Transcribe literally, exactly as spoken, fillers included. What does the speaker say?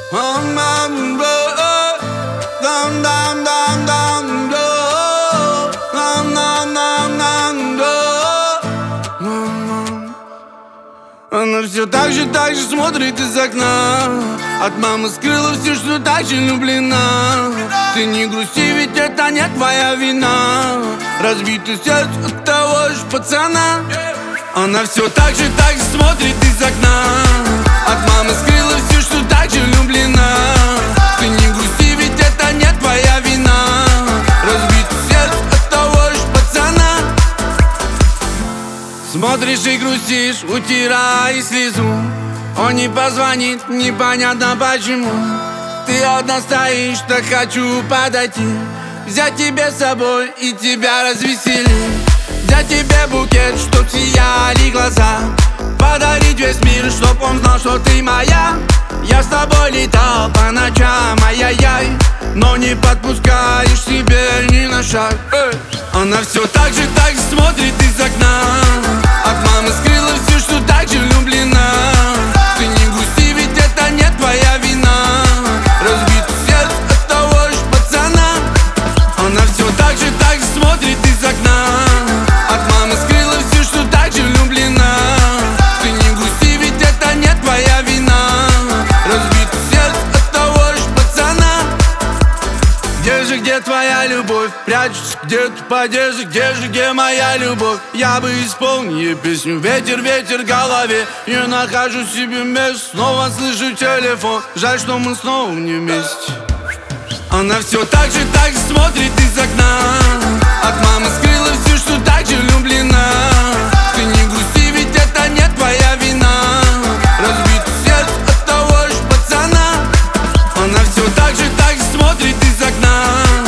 Она все так же, так же смотрит из окна. От мамы скрыла все, что так же влюблена. Ты не грусти, ведь это не твоя вина. Разбитое сердце от того же пацана. Она все так же, так же смотрит из окна. От мамы скрыла все, что так же влюблена. Ты не грусти, ведь это не твоя вина. Разбитое сердце от того же пацана. Смотришь и грустишь, утирай слезу. Он не позвонит, непонятно почему. Ты одна стоишь, так хочу подойти, взять тебя с собой и тебя развеселить. Взять тебе букет, чтоб сияли глаза. Подарить весь мир, чтоб он знал, что ты моя. Я с тобой летал по ночам, ай-яй-яй, но не подпускаешь себе ни на шаг. Эй. Она все так же, так же смотрит из окна. От мамы скрыла все, что так же влюблена. Ты не грусти, ведь это не твоя вина. Разбито сердце от того же пацана. Она все так же, так же смотрит из окна. От мамы скрыла все, что так же влюблена. Ты не грусти, ведь это не твоя вина. Разбито сердце от того же пацана. Где же, где твоя любовь? Прячешься где-то в одежде. Где же, где моя любовь? Я бы исполнил ей песню «Ветер, ветер в голове». Не нахожу себе места, снова слышу телефон. Жаль, что мы снова не вместе. Она все так же, так же смотрит из окна. От мамы скрыла все, что так же влюблена. Ты не грусти, ведь это не твоя вина. Разбито сердце от того же пацана. Она все так же, так же смотрит из окна.